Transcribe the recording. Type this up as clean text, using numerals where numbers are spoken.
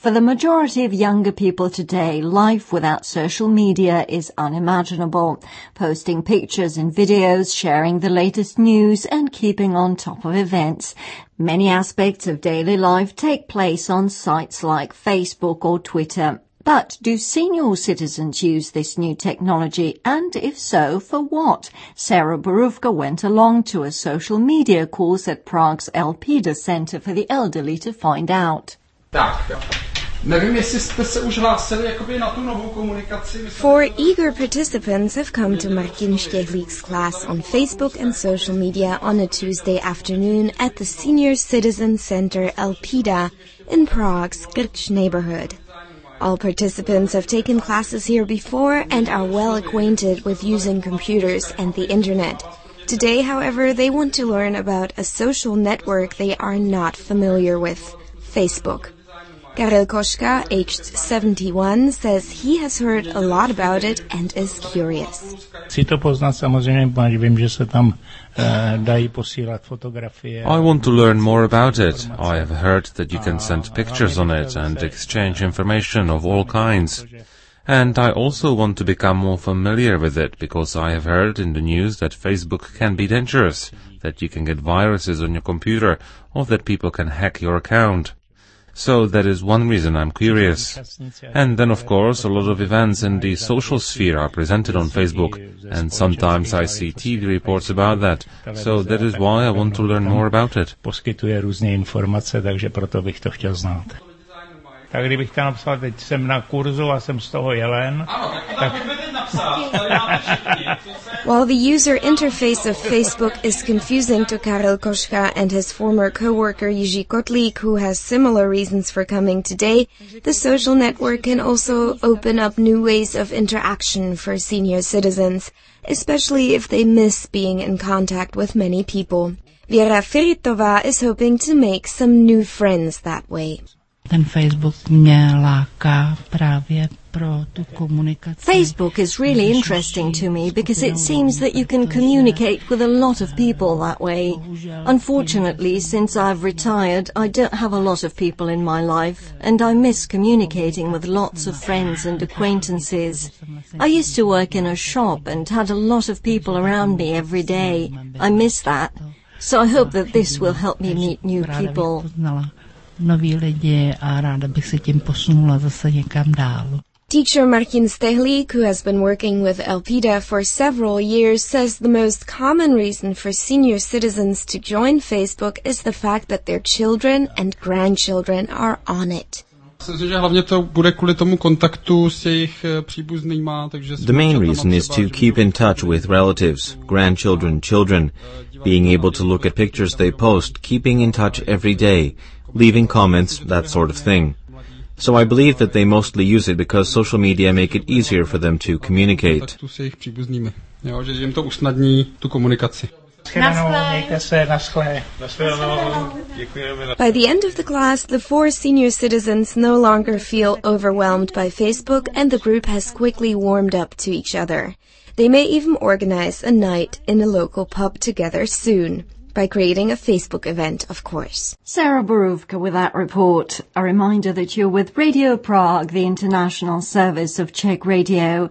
For the majority of younger people today, life without social media is unimaginable. Posting pictures and videos, sharing the latest news and keeping on top of events. Many aspects of daily life take place on sites like Facebook or Twitter. But do senior citizens use this new technology, and if so, for what? Sarah Borówka went along to a social media course at Prague's Elpida Center for the Elderly to find out. Four eager participants have come to Martin Stehlik's class on Facebook and social media on a Tuesday afternoon at the Senior Citizen Center Elpida in Prague's Grč neighborhood. All participants have taken classes here before and are well acquainted with using computers and the internet. Today, however, they want to learn about a social network they are not familiar with, Facebook. Karel Koška, aged 71, says he has heard a lot about it and is curious. I want to learn more about it. I have heard that you can send pictures on it and exchange information of all kinds. And I also want to become more familiar with it because I have heard in the news that Facebook can be dangerous, that you can get viruses on your computer, or that people can hack your account. So that is one reason I'm curious. And then, of course, a lot of events in the social sphere are presented on Facebook, and sometimes I see TV reports about that. So that is why I want to learn more about it. Tak kdybych tam napsal, teď jsem na kurzu a jsem z toho jelen, tak... While the user interface of Facebook is confusing to Karel Koška and his former co-worker Jiří Kotlík, who has similar reasons for coming today, the social network can also open up new ways of interaction for senior citizens, especially if they miss being in contact with many people. Věra Firitová is hoping to make some new friends that way. Facebook is really interesting to me because it seems that you can communicate with a lot of people that way. Unfortunately, since I've retired, I don't have a lot of people in my life, and I miss communicating with lots of friends and acquaintances. I used to work in a shop and had a lot of people around me every day. I miss that. So I hope that this will help me meet new people. Teacher Martin Stehlik, who has been working with Elpida for several years, says the most common reason for senior citizens to join Facebook is the fact that their children and grandchildren are on it. The main reason is to keep in touch with relatives, grandchildren, children, being able to look at pictures they post, keeping in touch every day, leaving comments, that sort of thing. So I believe that they mostly use it because social media make it easier for them to communicate. By the end of the class, the four senior citizens no longer feel overwhelmed by Facebook, and the group has quickly warmed up to each other. They may even organize a night in a local pub together soon. By creating a Facebook event, of course. Sarah Borówka with that report. A reminder that you're with Radio Prague, the international service of Czech Radio.